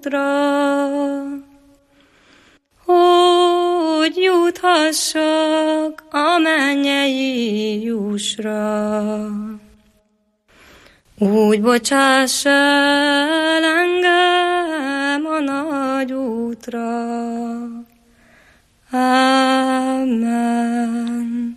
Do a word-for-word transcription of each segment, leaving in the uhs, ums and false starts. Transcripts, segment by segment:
útra, hogy juthassak a mennyei jussra. Úgy bocsáss el engem a nagy útra. Amen.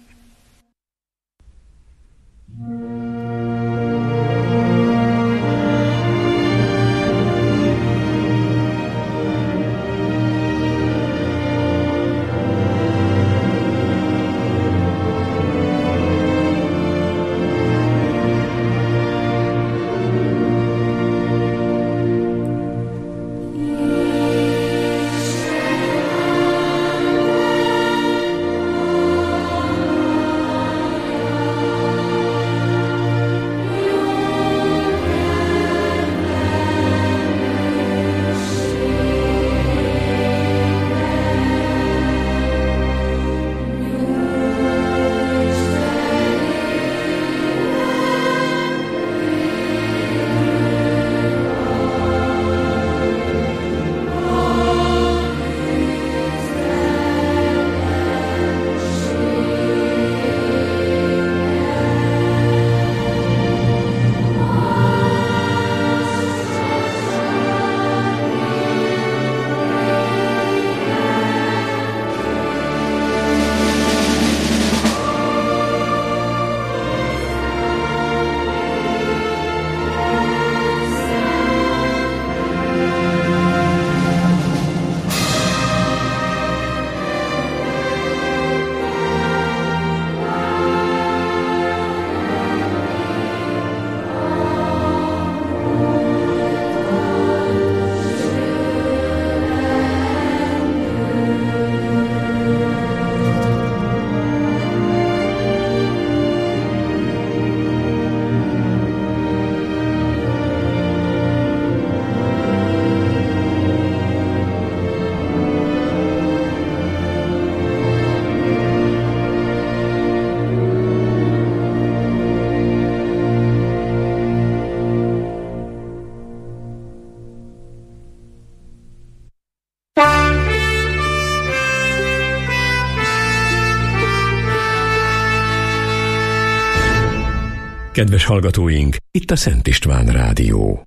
Kedves hallgatóink, itt a Szent István Rádió.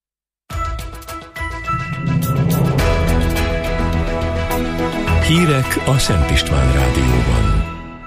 Hírek a Szent István Rádióban.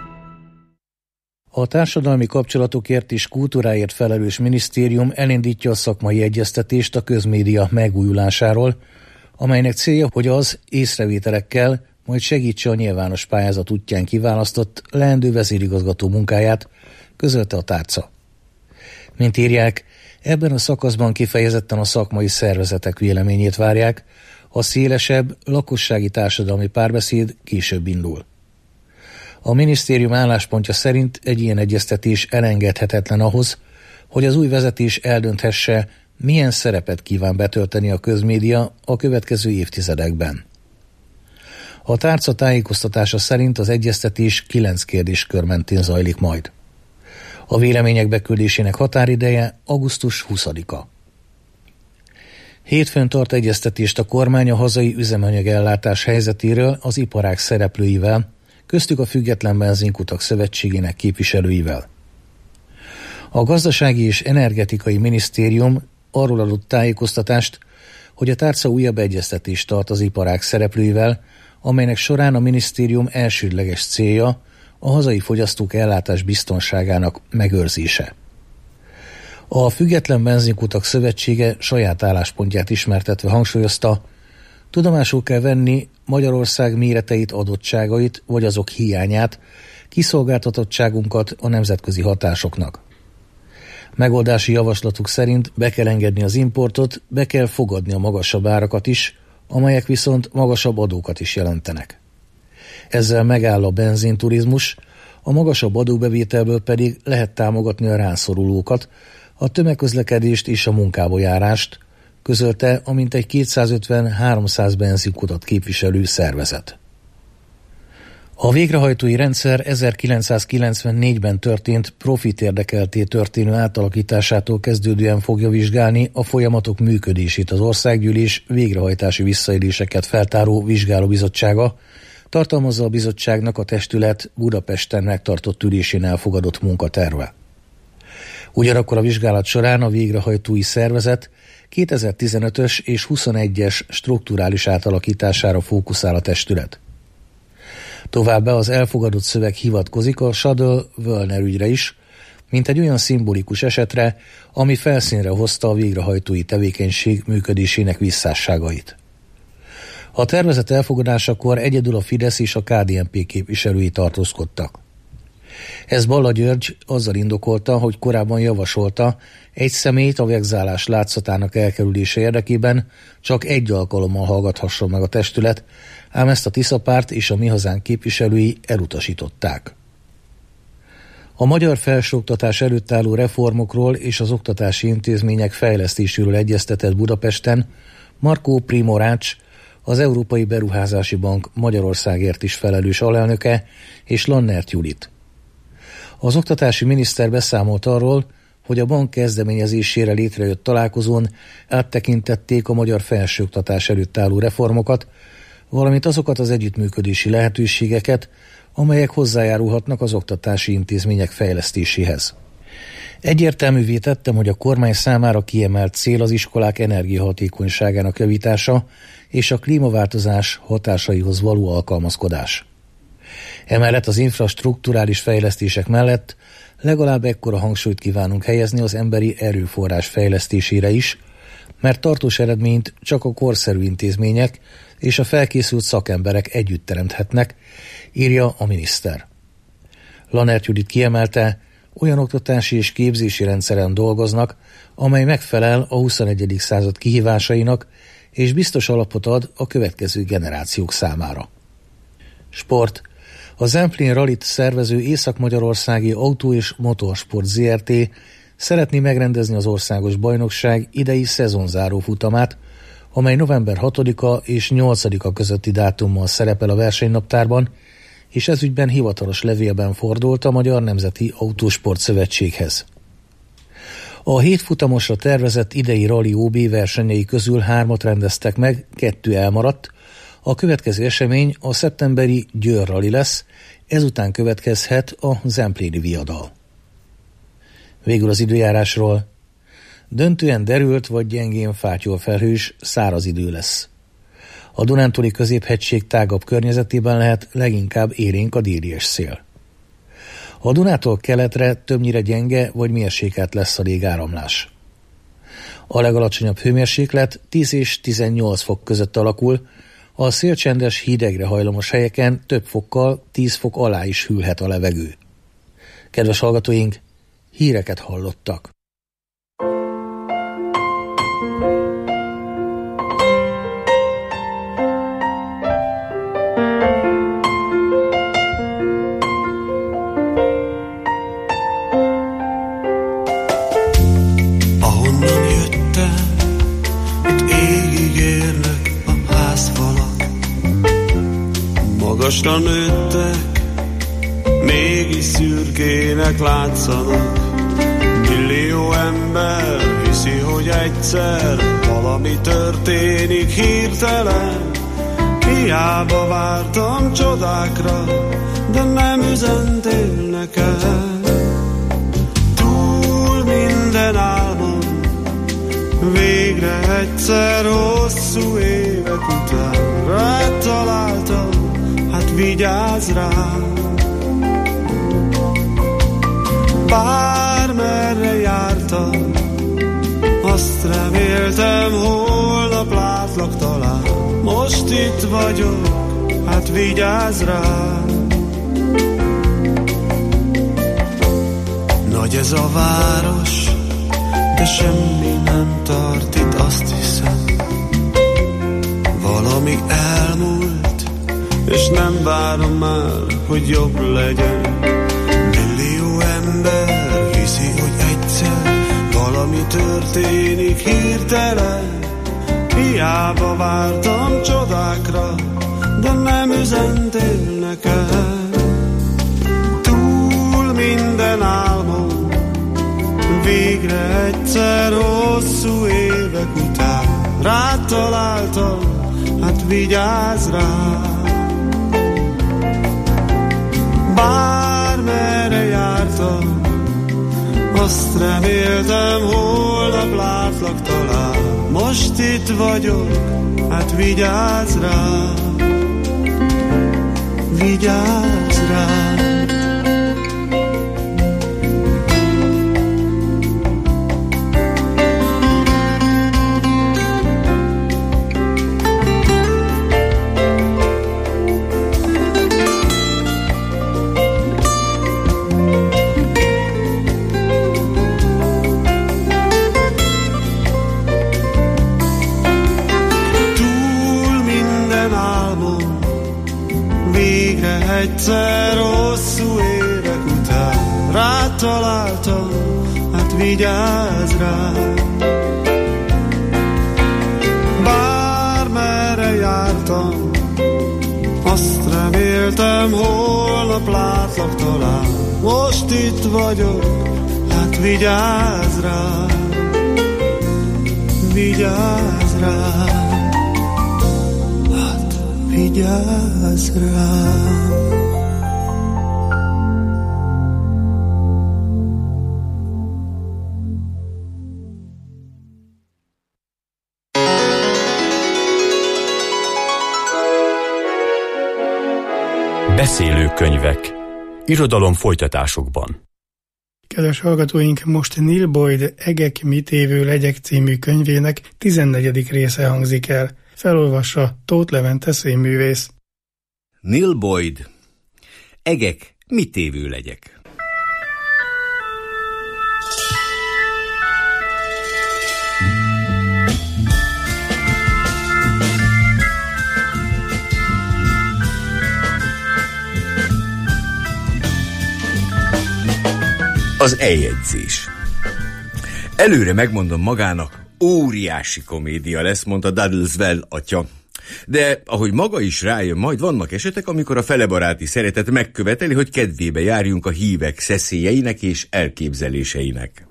A társadalmi kapcsolatokért és kultúráért felelős minisztérium elindítja a szakmai egyeztetést a közmédia megújulásáról, amelynek célja, hogy az észrevételekkel majd segítse a nyilvános pályázat útján kiválasztott leendő vezérigazgató munkáját, közölte a tárca. Mint írják, ebben a szakaszban kifejezetten a szakmai szervezetek véleményét várják, a szélesebb, lakossági társadalmi párbeszéd később indul. A minisztérium álláspontja szerint egy ilyen egyeztetés elengedhetetlen ahhoz, hogy az új vezetés eldönthesse, milyen szerepet kíván betölteni a közmédia a következő évtizedekben. A tárca tájékoztatása szerint az egyeztetés kilenc kérdéskör mentén zajlik majd. A vélemények beküldésének határideje augusztus huszadika. Hétfőn tart egyeztetést a kormány a hazai üzemanyagellátás helyzetéről az iparág szereplőivel, köztük a Független Benzinkutak Szövetségének képviselőivel. A Gazdasági és Energetikai Minisztérium arról adott tájékoztatást, hogy a tárca újabb egyeztetést tart az iparág szereplőivel, amelynek során a minisztérium elsődleges célja a hazai fogyasztók ellátás biztonságának megőrzése. A Független Benzinkutak Szövetsége saját álláspontját ismertetve hangsúlyozta, tudomásul kell venni Magyarország méreteit, adottságait vagy azok hiányát, kiszolgáltatottságunkat a nemzetközi hatásoknak. Megoldási javaslatuk szerint be kell engedni az importot, be kell fogadni a magasabb árakat is, amelyek viszont magasabb adókat is jelentenek. Ezzel megáll a benzinturizmus, a magasabb adóbevételből pedig lehet támogatni a rászorulókat, a tömegközlekedést és a munkába járást, közölte a mintegy kétszázötven-háromszáz benzinkutat képviselő szervezet. A végrehajtói rendszer ezerkilencszázkilencvennégyben történt profitérdekeltté történő átalakításától kezdődően fogja vizsgálni a folyamatok működését az Országgyűlés végrehajtási visszaéléseket feltáró vizsgálóbizottsága, tartalmazza a bizottságnak a testület Budapesten megtartott ülésén elfogadott munkaterve. Ugyanakkor a vizsgálat során a végrehajtói szervezet kétezer-tizenötös és huszonegyes strukturális átalakítására fókuszál a testület. Továbbá az elfogadott szöveg hivatkozik a Stadl-Wöllner ügyre is, mint egy olyan szimbolikus esetre, ami felszínre hozta a végrehajtói tevékenység működésének visszásságait. A tervezet elfogadásakor egyedül a Fidesz és a ká dé en pé képviselői tartózkodtak. Ez Balla György azzal indokolta, hogy korábban javasolta, egy személyt a vegzálás látszatának elkerülése érdekében csak egy alkalommal hallgathasson meg a testület, ám ezt a Tiszapárt és a Mi Hazánk képviselői elutasították. A magyar felsőoktatás előtt álló reformokról és az oktatási intézmények fejlesztéséről egyeztetett Budapesten Marco Primorács, az Európai Beruházási Bank Magyarországért is felelős alelnöke, és Lannert Judit. Az oktatási miniszter beszámolt arról, hogy a bank kezdeményezésére létrejött találkozón áttekintették a magyar felsőoktatás előtt álló reformokat, valamint azokat az együttműködési lehetőségeket, amelyek hozzájárulhatnak az oktatási intézmények fejlesztéséhez. Egyértelművé tettem, hogy a kormány számára kiemelt cél az iskolák energiahatékonyságának javítása és a klímaváltozás hatásaihoz való alkalmazkodás. Emellett az infrastrukturális fejlesztések mellett legalább ekkora hangsúlyt kívánunk helyezni az emberi erőforrás fejlesztésére is, mert tartós eredményt csak a korszerű intézmények és a felkészült szakemberek együtt teremthetnek, írja a miniszter. Lannert Judit kiemelte, olyan oktatási és képzési rendszeren dolgoznak, amely megfelel a huszonegyedik század kihívásainak, és biztos alapot ad a következő generációk számára. Sport. A Zemplén Rallyt szervező Észak-Magyarországi Autó- és Motorsport zé er té szeretné megrendezni az országos bajnokság idei szezonzáró futamát, amely november hatodika és nyolcadika közötti dátummal szerepel a versenynaptárban, és ezügyben hivatalos levélben fordult a Magyar Nemzeti Autósport Szövetséghez. A hét futamosra tervezett idei Rally ó bé versenyei közül hármat rendeztek meg, kettő elmaradt. A következő esemény a szeptemberi Győr Rally lesz, ezután következhet a Zempléni viadal. Végül az időjárásról. Döntően derült vagy gyengén fátyol felhős, száraz idő lesz. A Dunántúli középhegység tágabb környezetében lehet leginkább élénk a délies szél. A Dunától keletre többnyire gyenge vagy mérsékelt lesz a légáramlás. A legalacsonyabb hőmérséklet tíz és tizennyolc fok között alakul, a szélcsendes, hidegre hajlamos helyeken több fokkal, tíz fok alá is hűlhet a levegő. Kedves hallgatóink, híreket hallottak. Ahonnan jöttem, itt égig érnek a házfalak. Magasra nőttek, mégis szürkének látszanak. Millió ember hiszi, hogy egyszer valami történik hirtelen. Hiába vártam csodákra, de nem üzentél nekem. Túl minden álmon, végre egyszer hosszú évek után rád találtam, hát vigyázz rám. Bármerre jártam, azt reméltem, holnap látlak talán. Most itt vagyok, hát vigyázz rám. Nagy ez a város, de semmi nem tart itt, azt hiszem. Valami elmúlt, és nem várom már, hogy jobb legyen. Millió ember hiszi, hogy egyszer valami történik hirtelen. Hiába vártam csodákra, de nem üzentél nekem. Túl minden álmom, végre egyszer hosszú évek után rád találtam, hát vigyázz rám. Bármerre jártam, azt reméltem, holnap látlak talán. Most itt vagyok, hát vigyázz rám, vigyázz rám. Egyszer hosszú évek után rád találtam, hát vigyázz rám. Bármerre jártam, azt reméltem, holnap látlak talán. Most itt vagyok, hát vigyázz rám, vigyázz rám, hát vigyázz rám. Beszélő könyvek. Irodalom folytatásokban. Kedves hallgatóink, most Neil Boyd Egek, mit évő legyek című könyvének tizennegyedik része hangzik el. Felolvassa Tóth Levente színművész. Neil Boyd Egek, mit évő legyek. Az eljegyzés. Előre megmondom magának, óriási komédia lesz, mondta Duddleswell atya. De ahogy maga is rájön, majd vannak esetek, amikor a felebaráti szeretet megköveteli, hogy kedvébe járjunk a hívek szeszélyeinek és elképzeléseinek.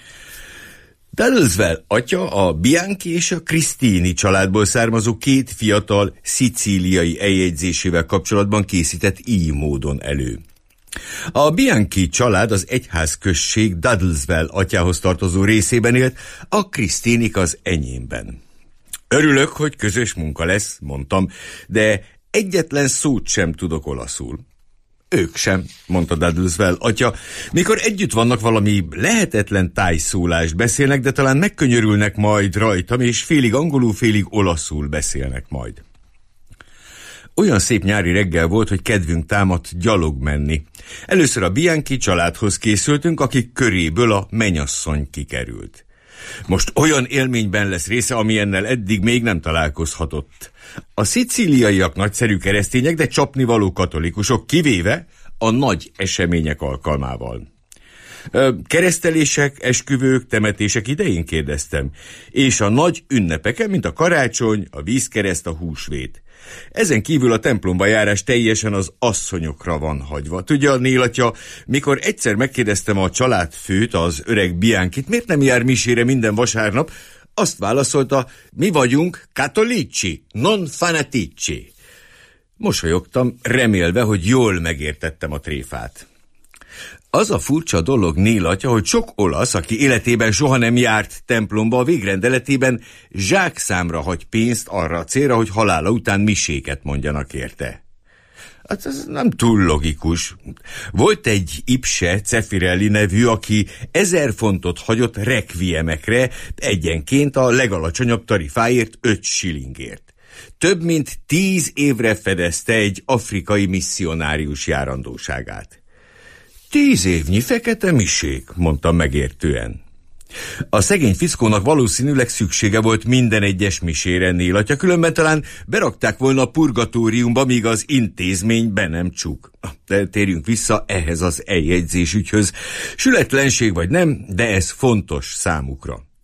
Duddleswell atya a Bianchi és a Christini családból származó két fiatal szicíliai eljegyzésével kapcsolatban készített így módon elő. A Bianchi család az egyházközség Duddleswell atyához tartozó részében élt, a Christinik az enyémben. Örülök, hogy közös munka lesz, mondtam, de egyetlen szót sem tudok olaszul. Ők sem, mondta Duddleswell atya, mikor együtt vannak, valami lehetetlen tájszólást beszélnek, de talán megkönyörülnek majd rajtam, és félig angolul, félig olaszul beszélnek majd. Olyan szép nyári reggel volt, hogy kedvünk támadt gyalog menni. Először a Bianchi családhoz készültünk, akik köréből a mennyasszony kikerült. Most olyan élményben lesz része, amilyennel eddig még nem találkozhatott. A szicíliaiak nagyszerű keresztények, de csapnivaló katolikusok, kivéve a nagy események alkalmával. Keresztelések, esküvők, temetések idején kérdeztem, és a nagy ünnepeken, mint a karácsony, a vízkereszt, a húsvét. Ezen kívül a templomba járás teljesen az asszonyokra van hagyva. Tudja, Neil atya, mikor egyszer megkérdeztem a családfőt, az öreg Bianchit, miért nem jár misére minden vasárnap, azt válaszolta, mi vagyunk katolici, non fanatici. Mosolyogtam, remélve, hogy jól megértettem a tréfát. Az a furcsa dolog, Neil atya, hogy sok olasz, aki életében soha nem járt templomba, a végrendeletében zsákszámra hagy pénzt arra a célra, hogy halála után miséket mondjanak érte. Hát ez nem túl logikus. Volt egy Ipse Cefirelli nevű, aki ezer fontot hagyott rekviemekre, egyenként a legalacsonyabb tarifáért öt shillingért. Több mint tíz évre fedezte egy afrikai misszionárius járandóságát. Tíz évnyi fekete misék, mondtam megértően. A szegény fickónak valószínűleg szüksége volt minden egyes misére, Neil atya, különben talán berakták volna a purgatóriumba, míg az intézmény be nem csuk. De térjünk vissza ehhez az eljegyzésügyhöz. Sületlenség vagy nem, de ez fontos számukra.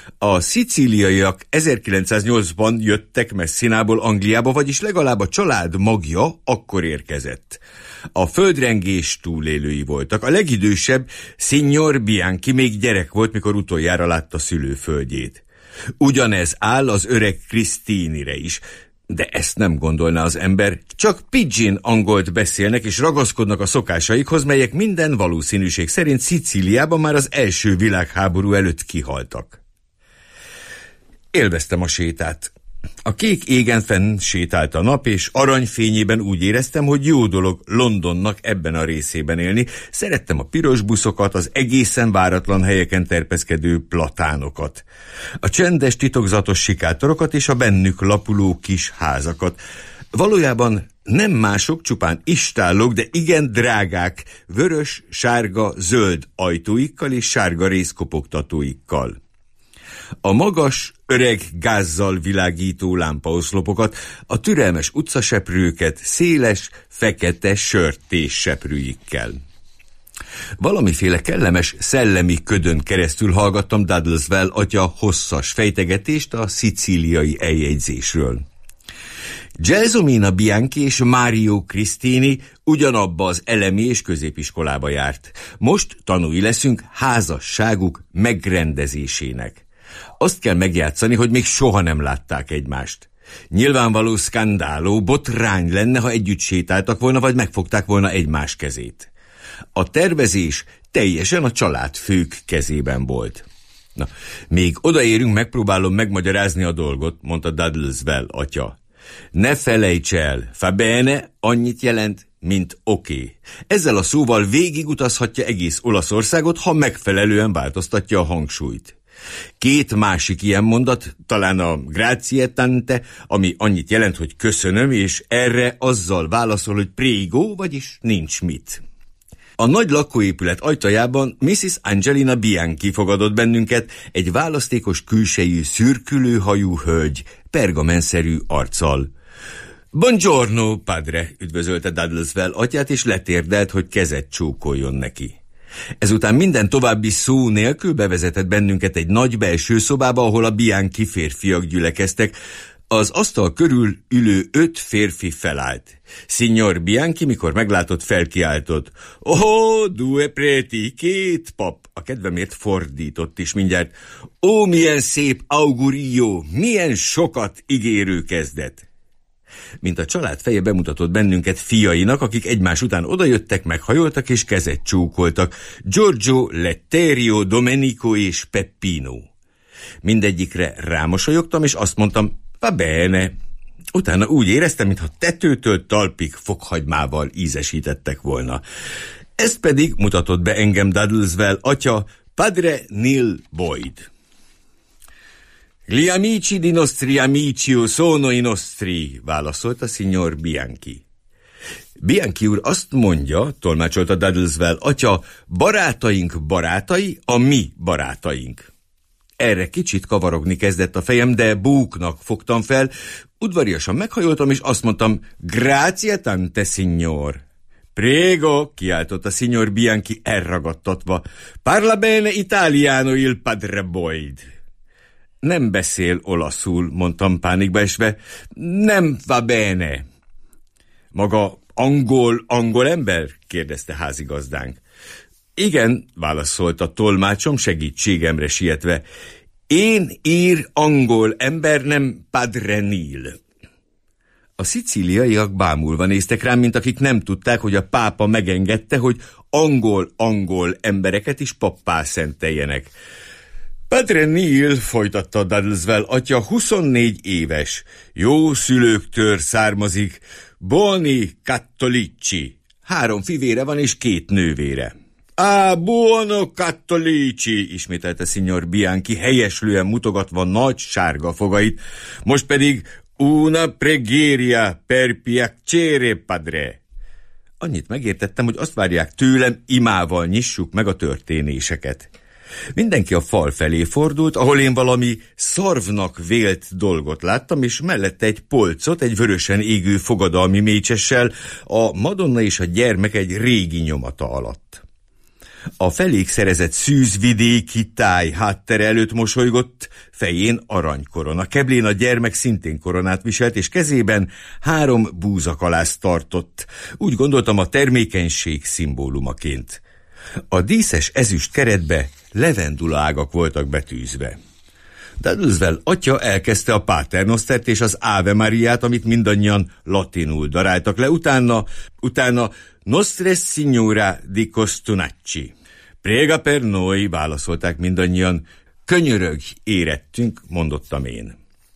A szicíliaiak ezerkilencszáznyolcban jöttek Messinából Angliába, vagyis legalább a család magja akkor érkezett. A földrengés túlélői voltak. A legidősebb, Signor Bianchi még gyerek volt, mikor utoljára látta szülőföldjét. Ugyanez áll az öreg Christine-re is, de ezt nem gondolná az ember, csak pidgin angolt beszélnek és ragaszkodnak a szokásaikhoz, melyek minden valószínűség szerint Szicíliában már az első világháború előtt kihaltak. Élveztem a sétát. A kék égen fenn sétált a nap, és aranyfényében úgy éreztem, hogy jó dolog Londonnak ebben a részében élni. Szerettem a piros buszokat, az egészen váratlan helyeken terpeszkedő platánokat, a csendes, titokzatos sikátorokat és a bennük lapuló kis házakat. Valójában nem mások, csupán istállók, de igen drágák, vörös, sárga, zöld ajtóikkal és sárga rézkopogtatóikkal. A magas, öreg gázzal világító lámpaoszlopokat, a türelmes utcaseprőket széles, fekete sörtés seprőikkel. Valamiféle kellemes szellemi ködön keresztül hallgattam Duddleswell atya hosszas fejtegetést a szicíliai eljegyzésről. Gelsomina Bianchi és Mario Cristini ugyanabba az elemi és középiskolába járt. Most tanúi leszünk házasságuk megrendezésének. Azt kell megjátszani, hogy még soha nem látták egymást. Nyilvánvaló szkandáló, botrány lenne, ha együtt sétáltak volna, vagy megfogták volna egymás kezét. A tervezés teljesen a családfők kezében volt. Na, még odaérünk, megpróbálom megmagyarázni a dolgot, mondta Duddleswell atya. Ne felejts el, fa bene annyit jelent, mint oké. Okay. Ezzel a szóval végigutazhatja egész Olaszországot, ha megfelelően változtatja a hangsúlyt. Két másik ilyen mondat, talán a grazie tante, ami annyit jelent, hogy köszönöm, és erre azzal válaszol, hogy prego, vagyis nincs mit. A nagy lakóépület ajtajában missus Angelina Bianchi fogadott bennünket, egy választékos külsejű, szürkülő hajú hölgy, pergamenszerű arccal. Buongiorno, padre, üdvözölte Duddleswell atyát, és letérdelt, hogy kezet csókoljon neki. Ezután minden további szó nélkül bevezetett bennünket egy nagy belső szobába, ahol a Bianchi férfiak gyülekeztek. Az asztal körül ülő öt férfi felállt. Signor Bianchi, mikor meglátott, felkiáltott. Oh, due preti, két pap. A kedvemért fordított is mindjárt. Ó, milyen szép augurio, milyen sokat ígérő kezdet. Mint a család feje bemutatott bennünket fiainak, akik egymás után odajöttek, meghajoltak és kezet csókoltak. Giorgio, Letterio, Domenico és Peppino. Mindegyikre rámosolyogtam, és azt mondtam, va bene. Utána úgy éreztem, mintha tetőtől talpig fokhagymával ízesítettek volna. Ezt pedig mutatott be engem Duddleswell atya, Padre Neil Boyd. Gli amici di nostri amici sono i nostri, válaszolta Signor Bianchi. Bianchi úr azt mondja, tolmácsolta Duddleswell atya, barátaink barátai, a mi barátaink. Erre kicsit kavarogni kezdett a fejem, de búknak fogtam fel, udvariasan meghajoltam, és azt mondtam, grazie tante, signor. Prego, kiáltotta Signor Bianchi elragadtatva, parla bene italiano il padre Boyd. Nem beszél olaszul, mondtam pánikba esve. Nem va bene. Maga angol, angol ember? Kérdezte házigazdánk. Igen, válaszolt a tolmácsom segítségemre sietve. Én ír angol ember, nem Padre Neil. A szicíliaiak bámulva néztek rám, mint akik nem tudták, hogy a pápa megengedte, hogy angol-angol embereket is pappá szenteljenek. Padre Neil, folytatta Duddleswell atya, huszonnégy éves, jó szülőktől származik, buoni cattolici. Három fivére van és két nővére. Ah, buono cattolici, ismételte Signor Bianchi, helyeslően mutogatva nagy sárga fogait. Most pedig una preghiera per piacere, padre. Annyit megértettem, hogy azt várják tőlem, imával nyissuk meg a történéseket. Mindenki a fal felé fordult, ahol én valami szarvnak vélt dolgot láttam, és mellette egy polcot, egy vörösen égő fogadalmi mécsessel, a Madonna és a gyermek egy régi nyomata alatt. A felék szerezett szűzvidéki táj háttere előtt mosolygott, fején aranykorona. Keblén a gyermek szintén koronát viselt, és kezében három búzakalász tartott. Úgy gondoltam, a termékenység szimbólumaként. A díszes ezüst keretbe levendula ágak voltak betűzve. Dudleswell atya elkezdte a Paternostert és az Ave Mariát, amit mindannyian latinul daráltak le, utána, utána Nostra Signora di Costunacci. Prega per noi, válaszolták mindannyian. Könyörögj, érettünk, mondottam én.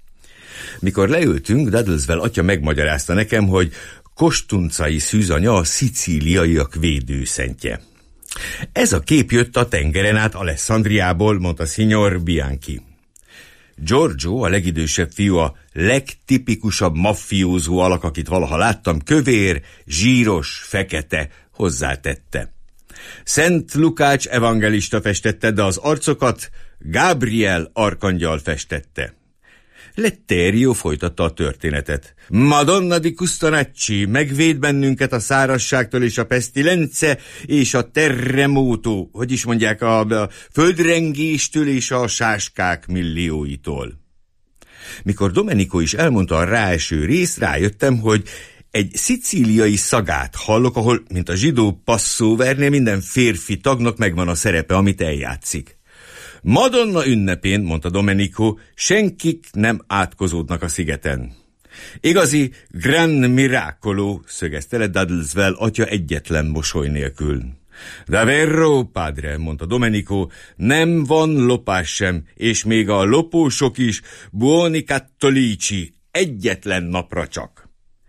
Mikor leültünk, Dudleswell atya megmagyarázta nekem, hogy kostuncai szűzanya a szicíliaiak védőszentje. Ez a kép jött a tengeren át Alessandriából, mondta Signor Bianchi. Giorgio, a legidősebb fiú, a legtipikusabb maffiózó alak, akit valaha láttam, kövér, zsíros, fekete, hozzátette. Szent Lukács evangelista festette, de az arcokat Gabriel arkangyal festette. Letterio folytatta a történetet. Madonna di Custonacci megvéd bennünket a szárazságtól és a pestilence és a terremoto, hogy is mondják, a, a földrengéstől és a sáskák millióitól. Mikor Domenico is elmondta a ráeső részt, rájöttem, hogy egy szicíliai szagát hallok, ahol, mint a zsidó passzóvernél, minden férfi tagnak megvan a szerepe, amit eljátszik. Madonna ünnepén, mondta Domenico, senkik nem átkozódnak a szigeten. Igazi gran miracolo, szögezte le Dudleswell atya egyetlen mosoly nélkül. Davvero, padre, mondta Domenico, nem van lopás sem, és még a lopósok is buoni cattolici, egyetlen napra csak.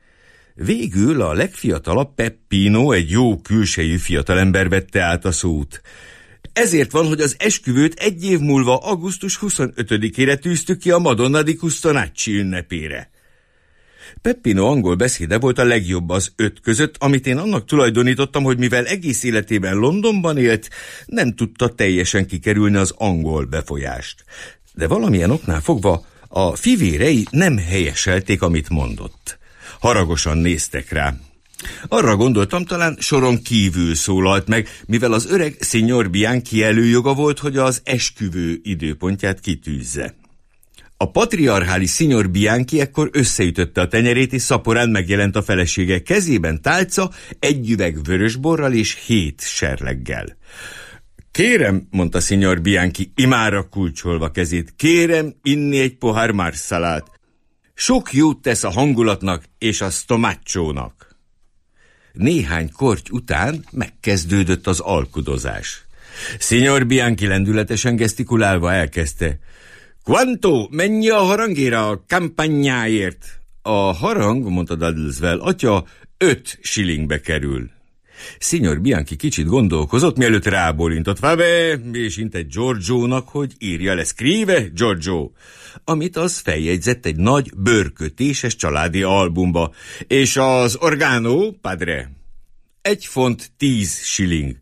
Végül a legfiatalabb Peppino, egy jó külsejű fiatalember vette át a szót. Ezért van, hogy az esküvőt egy év múlva augusztus huszonötödikére tűztük ki a Madonna di Custonacci ünnepére. Peppino angol beszéde volt a legjobb az öt között, amit én annak tulajdonítottam, hogy mivel egész életében Londonban élt, nem tudta teljesen kikerülni az angol befolyást. De valamilyen oknál fogva a fivérei nem helyeselték, amit mondott. Haragosan néztek rá. Arra gondoltam, talán soron kívül szólalt meg, mivel az öreg Signor Bianchi előjoga volt, hogy az esküvő időpontját kitűzze. A patriarchális Signor Bianchi ekkor összeütötte a tenyerét, és szaporán megjelent a felesége, kezében tálca, egy üveg vörösborral és hét serleggel. Kérem, mondta Signor Bianchi, imára kulcsolva kezét, kérem inni egy pohár marszalát. Sok jót tesz a hangulatnak és a stomácsónak. Néhány korty után megkezdődött az alkudozás. Signor Bianchi lendületesen gesztikulálva elkezdte. Quanto, mennyi a harangéra a kampányáért? A harang, mondta Dudleswell atya, öt shillingbe kerül. Signor Bianchi kicsit gondolkozott, mielőtt rábólintott. Vabbè, és intett Giorgiónak, hogy írja le. Scrive, Giorgio, amit az feljegyzett egy nagy bőrkötéses családi albumba. És az orgánó, padre? Egy font tíz shilling.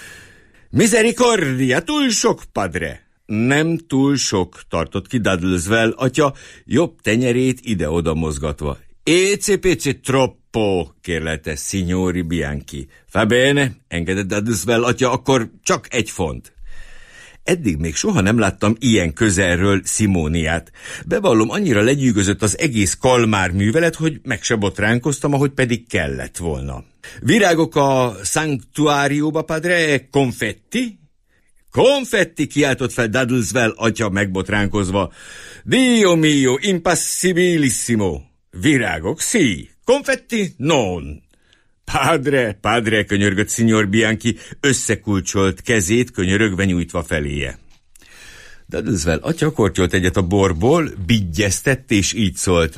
Misericordia, túl sok, padre. Nem túl sok, tartott ki Dudleswell atya, jobb tenyerét ide-oda mozgatva. Ece-pece troppo, kérlelte Signori Bianchi. Fa bene, engedett Dudleswell atya, akkor csak egy font. Eddig még soha nem láttam ilyen közelről Simóniát. Bevallom, annyira legyűgözött az egész kalmár művelet, hogy meg se botránkoztam, ahogy pedig kellett volna. Virágok a sanctuárióba, padre, konfetti? Konfetti, kiáltott fel Dudleswell atya megbotránkozva. Dio mio, impassibilissimo. Virágok, sí. Konfetti, non. Padre, padre, könyörgött Signor Bianchi, összekulcsolt kezét könyörögve nyújtva feléje. Dudleswell atya kortyolt egyet a borból, bigyeztett és így szólt.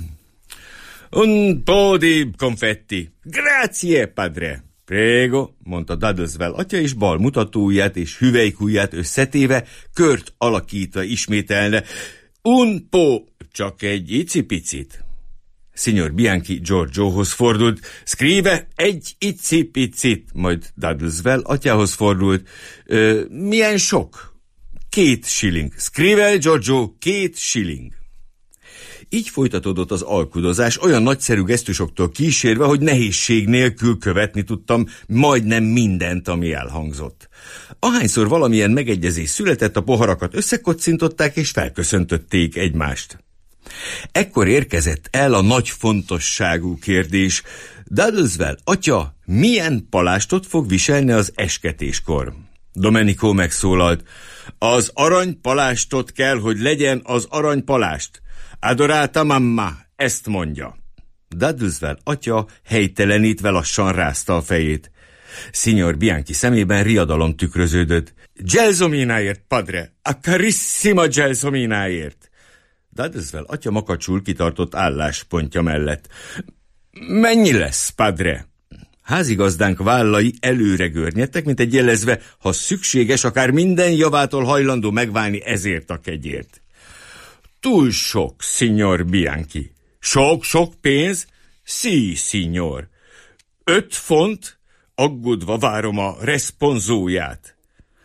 Un po' di confetti. Grazie, padre. Prego, mondta Dudleswell atya, és bal mutatóujját és hüvelykujját összetéve, kört alakítva ismételne. Un po', csak egy icipicit. Signor Bianchi Giorgiohoz fordult. Scrive, egy icipicit, majd Dudleswell atyához fordult. Ö, milyen sok? Két shilling. Scrive, Giorgio, két shilling. Így folytatódott az alkudozás, olyan nagyszerű gesztusoktól kísérve, hogy nehézség nélkül követni tudtam majdnem mindent, ami elhangzott. Ahányszor valamilyen megegyezés született, a poharakat összekocintották és felköszöntötték egymást. Ekkor érkezett el a nagy fontosságú kérdés: Dudleswell atya milyen palástot fog viselni az esketéskor? Domenico megszólalt: az aranypalástot kell, hogy legyen az aranypalást. Adorata mamma, ezt mondja. Dudleswell atya helytelenítve lassan rázta a fejét. Signor Bianchi szemében riadalom tükröződött. Gelsominaért, padre, a carissima Gelsominaért. Dudleswell atya makacsul kitartott álláspontja mellett. Mennyi lesz, padre? Házigazdánk vállai előre görnyedtek, mint egy jelezve, ha szükséges, akár minden javától hajlandó megválni ezért a kegyért. Túl sok, signor Bianchi. Sok-sok pénz? Sí, signor. Öt font? Aggódva várom a responzóját.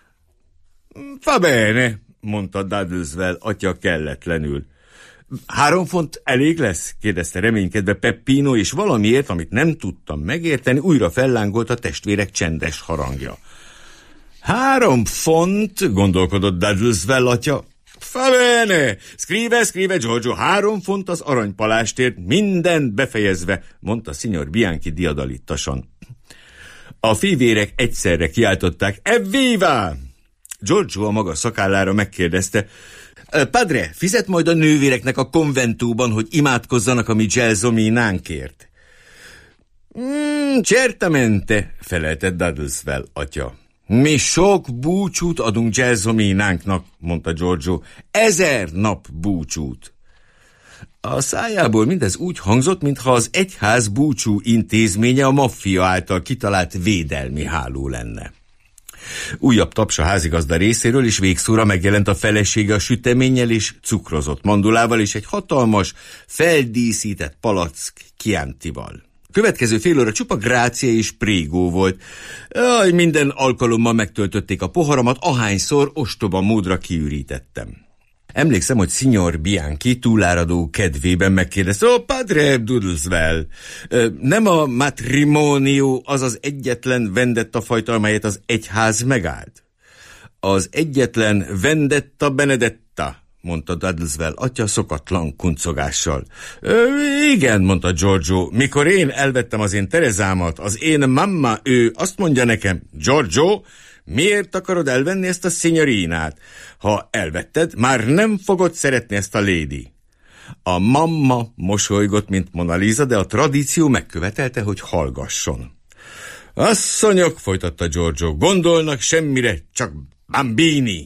Va bene, mondta Dudleswell atya kelletlenül. Három font elég lesz? Kérdezte reménykedve Peppino, és valamiért, amit nem tudtam megérteni, újra fellángolt a testvérek csendes harangja. Három font, gondolkodott Dudleswell atya. Va bene, scrive, scrive Giorgio, három font az aranypalástért, mindent befejezve, mondta signor Bianchi diadalittasan. A fivérek egyszerre kiáltották: Evviva! Giorgio a maga szakállára megkérdezte: Padre, fizet majd a nővéreknek a konventóban, hogy imádkozzanak a mi Gelsominánkért? Mm, certamente, felelte Dudleswell atya. Mi sok búcsút adunk Gelsominánknak, mondta Giorgio. Ezer nap búcsút. A szájából mindez úgy hangzott, mintha az egyház búcsú intézménye a maffia által kitalált védelmi háló lenne. Újabb taps a házigazda részéről, és végszóra megjelent a felesége a süteménnyel és cukrozott mandulával, és egy hatalmas, feldíszített palack Chiantival. Következő fél óra csupa grácia és prégó volt. Aj, minden alkalommal megtöltötték a poharamat, ahányszor ostoba módra kiürítettem. Emlékszem, hogy signor Bianchi túláradó kedvében megkérdezte: Ó, oh, padre Dudleswell, nem a matrimonio az az egyetlen vendetta fajta, amelyet az egyház megállt? Az egyetlen vendetta benedetta, mondta Dudleswell atya szokatlan kuncogással. Igen, mondta Giorgio, mikor én elvettem az én Terezámat, az én mamma, ő azt mondja nekem: Giorgio, miért akarod elvenni ezt a signorinát? Ha elvetted, már nem fogod szeretni ezt a lady. A mamma mosolygott, mint Mona Lisa, de a tradíció megkövetelte, hogy hallgasson. Asszonyok, folytatta Giorgio, gondolnak semmire, csak bambini.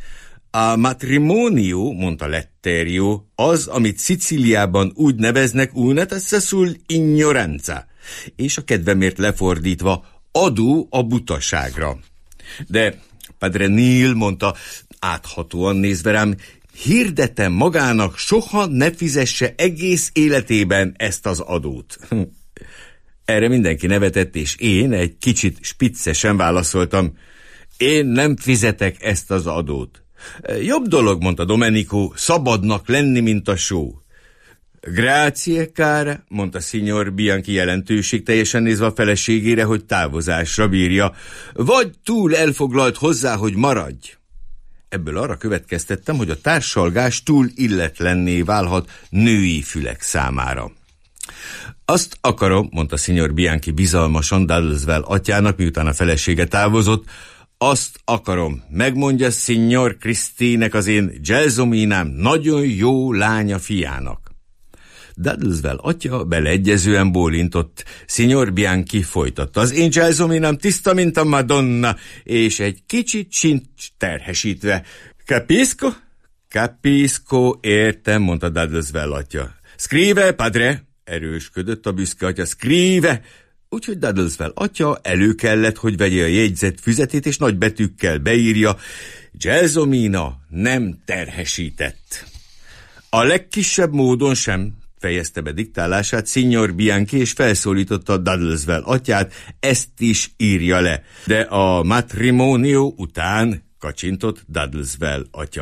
A matrimonio, mondta Letterio, az, amit Szicíliában úgy neveznek una tassa sul ignoranza, és a kedvemért lefordítva adó a butaságra. De Padre Neil, mondta, áthatóan nézve rám, hirdetem magának, soha ne fizesse egész életében ezt az adót. Erre mindenki nevetett, és én egy kicsit spiccesen válaszoltam: én nem fizetek ezt az adót. Jobb dolog, mondta Domenico, szabadnak lenni, mint a só. Grazie, cara, mondta signor Bianchi jelentőség teljesen nézve a feleségére, hogy távozásra bírja. Vagy túl elfoglalt hozzá, hogy maradj. Ebből arra következtettem, hogy a társalgás túl illetlenné válhat női fülek számára. Azt akarom, mondta signor Bianchi bizalmasan Dudleswell atyának, miután a felesége távozott, azt akarom, megmondja signor Christének, az én Gelsominám nagyon jó lánya fiának. Dudleswell atya beleegyezően bólintott. Signor Bianchi folytatta: az én Gelsominám tiszta, mint a Madonna, és egy kicsit sincs terhesítve. Capisco? Capisco, értem, mondta Dudleswell atya. Scrive, padre, erősködött a büszke atya. Scrive! Úgyhogy Dudleswell atya elő kellett, hogy vegye a jegyzett füzetét, és nagy betűkkel beírja: Gelsomina nem terhesített. A legkisebb módon sem, fejezte be diktálását signor Bianchi, és felszólította Dudleswell atyát, ezt is írja le. De a matrimonio után, kacsintott Dudleswell atya.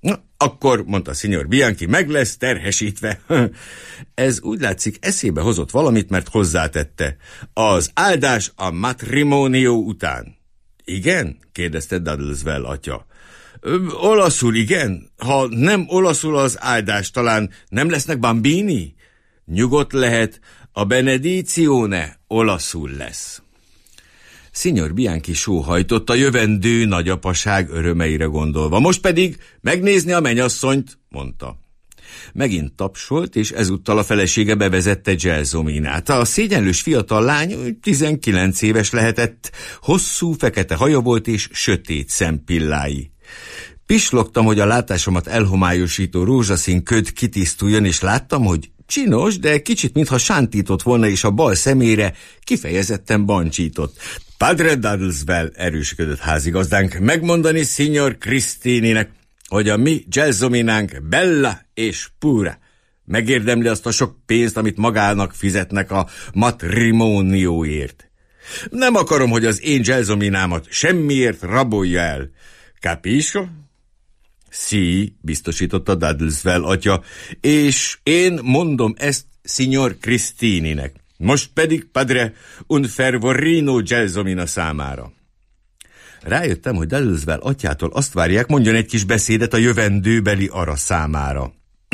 Na, akkor, mondta Signor Bianchi, meg lesz terhesítve. Ez úgy látszik eszébe hozott valamit, mert hozzátette. Az áldás a matrimónió után. Igen? kérdezte Duddleswell atya. Ö, olaszul, igen? Ha nem olaszul az áldás, talán nem lesznek bambini? Nyugodt lehet, a benedícióne olaszul lesz. Signor Bianchi sóhajtott a jövendő nagyapaság örömeire gondolva. Most pedig megnézni a mennyasszonyt, mondta. Megint tapsolt, és ezúttal a felesége bevezette Gelsominát. A szégyenlős fiatal lány tizenkilenc éves lehetett, hosszú fekete haja volt és sötét szempillái. Pislogtam, hogy a látásomat elhomályosító rózsaszín köd kitisztuljon, és láttam, hogy csinos, de kicsit mintha sántított volna, és a bal szemére kifejezetten bancsított. Padre Duddleswell, erősködött házigazdánk, megmondani Signor Christininek, hogy a mi Gelsominánk bella és pura. Megérdemli azt a sok pénzt, amit magának fizetnek a matrimónióért. Nem akarom, hogy az én Gelsominámat semmiért rabolja el. Capisco? Sí, biztosította Duddleswell atya, és én mondom ezt Signor Christininek. Most pedig, padre, un fervorino Gelsomina számára. Rájöttem, hogy Duddleswell atyától azt várják, mondjon egy kis beszédet a jövendőbeli ara számára.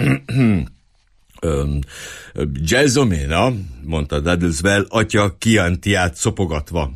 Gelsomina, mondta Duddleswell atya Chiantiát szopogatva.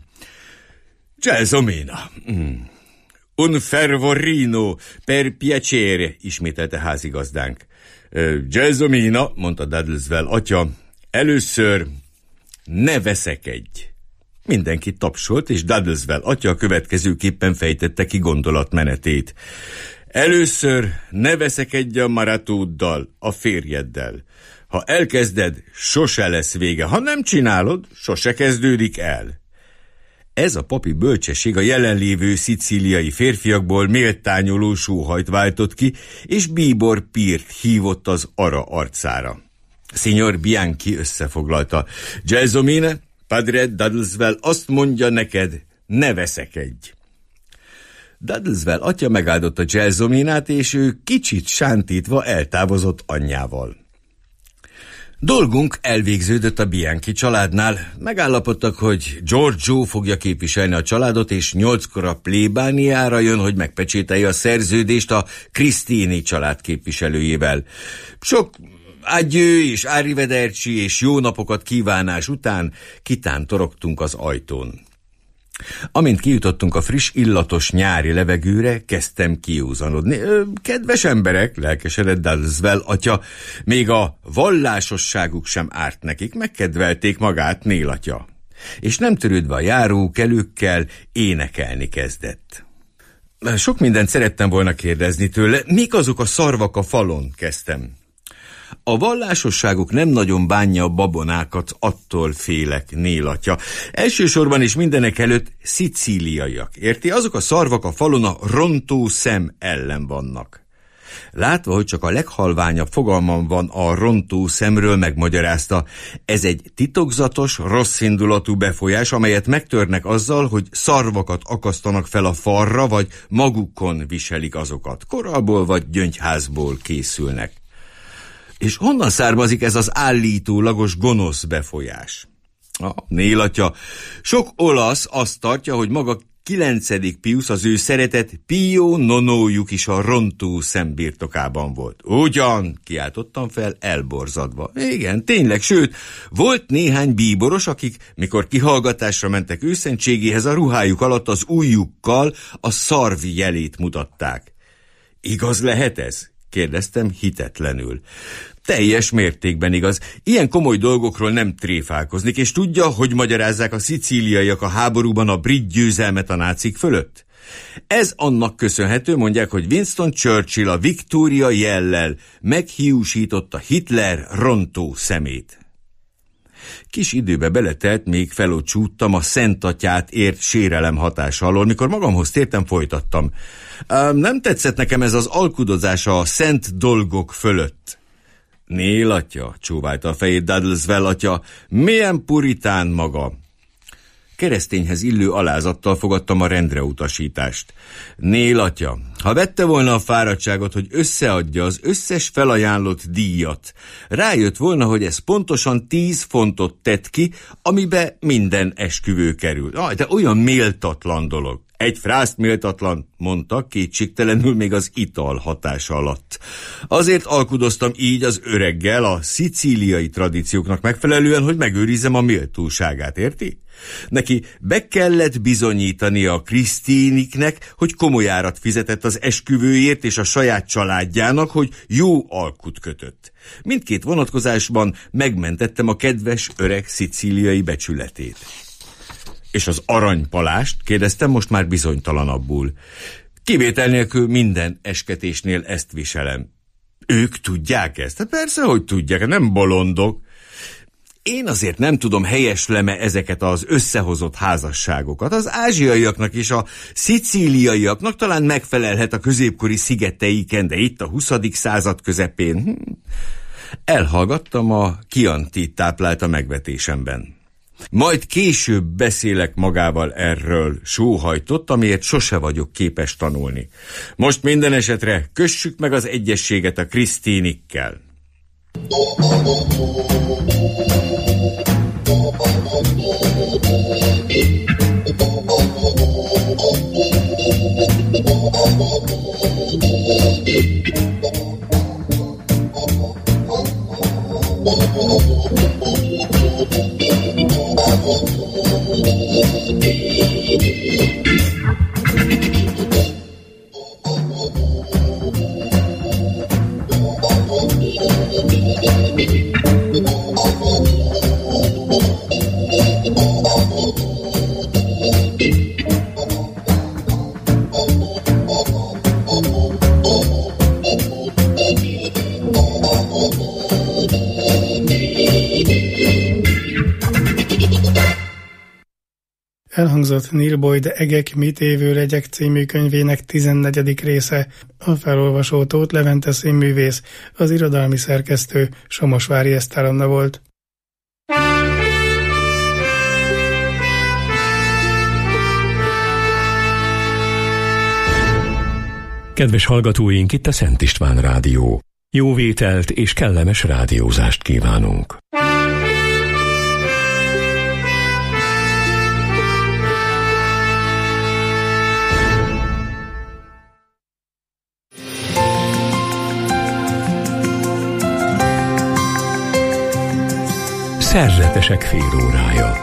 Gelsomina. Un fervorino per piacere, ismételte házigazdánk. Gelsomina, mondta Duddleswell atya, először ne veszekedj. Mindenki tapsolt, és Duddleswell atya a következőképpen fejtette ki gondolatmenetét. Először ne veszekedj a Maratóddal, a férjeddel. Ha elkezded, sose lesz vége. Ha nem csinálod, sose kezdődik el. Ez a papi bölcsesség a jelenlévő szicíliai férfiakból méltányoló sóhajt váltott ki, és bíbor pírt hívott az ara arcára. Signor Bianchi összefoglalta. Gelsomina, padre Duddleswell azt mondja neked, ne veszekedj. Duddleswell atya megáldotta Gelsominát, és ő kicsit sántítva eltávozott anyjával. Dolgunk elvégződött a Bianchi családnál. Megállapodtak, hogy Giorgio fogja képviselni a családot, és nyolckor a plébániára jön, hogy megpecsételje a szerződést a Christini család képviselőjével. Sok adjő és arrivederci és jó napokat kívánás után kitántorogtunk az ajtón. Amint kijutottunk a friss, illatos nyári levegőre, kezdtem kiúzanodni. Kedves emberek, lelkesedett Duddleswell atya, még a vallásosságuk sem árt nekik, megkedvelték magát Nél atya. És nem törődve a járókelőkkel, énekelni kezdett. Sok mindent szerettem volna kérdezni tőle, mik azok a szarvak a falon, kezdtem. A vallásosságuk nem nagyon bánja a babonákat, attól félek, Nél atya. Elsősorban is mindenek előtt szicíliaiak, érti? Azok a szarvak a falon a rontó szem ellen vannak. Látva, hogy csak a leghalványabb fogalmam van a rontó szemről, megmagyarázta, ez egy titokzatos, rosszindulatú befolyás, amelyet megtörnek azzal, hogy szarvakat akasztanak fel a falra, vagy magukon viselik azokat. Korallból vagy gyöngyházból készülnek. És honnan származik ez az állítólagos gonosz befolyás? A Nél atya, sok olasz azt tartja, hogy maga kilencedik Piusz, az ő szeretett Pio nonójuk is a rontó szem birtokában volt. Ugyan, kiáltottam fel elborzadva. Igen, tényleg, sőt, volt néhány bíboros, akik, mikor kihallgatásra mentek őszentségéhez, a ruhájuk alatt az ujjukkal a szarv jelét mutatták. Igaz lehet ez? Kérdeztem hitetlenül. Teljes mértékben igaz. Ilyen komoly dolgokról nem tréfálkoznik, és tudja, hogy magyarázzák a szicíliaiak a háborúban a brit győzelmet a nácik fölött? Ez annak köszönhető, mondják, hogy Winston Churchill a Viktória jellel meghiúsította Hitler rontó szemét. Kis időbe beletelt, még felocsúttam a Szentatyát ért sérelem hatása alól. Mikor magamhoz tértem, folytattam. Nem tetszett nekem ez az alkudozása a szent dolgok fölött. Nél atya, csóválta a fejét Duddleswell atya, milyen puritán maga. keresztényhez illő alázattal fogadtam a rendre utasítást. Nél atya, ha vette volna a fáradtságot, hogy összeadja az összes felajánlott díjat, rájött volna, hogy ez pontosan tíz fontot tett ki, amibe minden esküvő kerül. Ah, de olyan méltatlan dolog. Egy frászt méltatlan, mondta, kétségtelenül még az ital hatása alatt. Azért alkudoztam így az öreggel a szicíliai tradícióknak megfelelően, hogy megőrizzem a méltóságát, érti? Neki be kellett bizonyítani a Krisztiniknek, hogy komoly árat fizetett az esküvőért és a saját családjának, hogy jó alkut kötött. Mindkét vonatkozásban megmentettem a kedves öreg szicíliai becsületét. És az aranypalást? Kérdeztem most már bizonytalanabbul. Kivétel nélkül minden esketésnél ezt viselem. Ők tudják ezt? Hát persze, hogy tudják, nem bolondok. Én azért nem tudom, helyesleme ezeket az összehozott házasságokat. Az ázsiaiaknak és a szicíliaiaknak talán megfelelhet a középkori szigeteiken, de itt a huszadik század közepén. Hm. Elhallgattam, a Chiantit táplálta megvetésemben. Majd később beszélek magával erről, sóhajtott, amiért sose vagyok képes tanulni. Most minden esetre kössük meg az egyességet a Krisztinikkel. Elhangzott Neil Boyd Egek mit évő legyek című könyvének tizennegyedik része. A felolvasó Tóth Levente színművész, az irodalmi szerkesztő Somosvári Eszter Anna volt. Kedves hallgatóink, itt a Szent István Rádió. Jó vételt és kellemes rádiózást kívánunk. Szerzetesek félórája.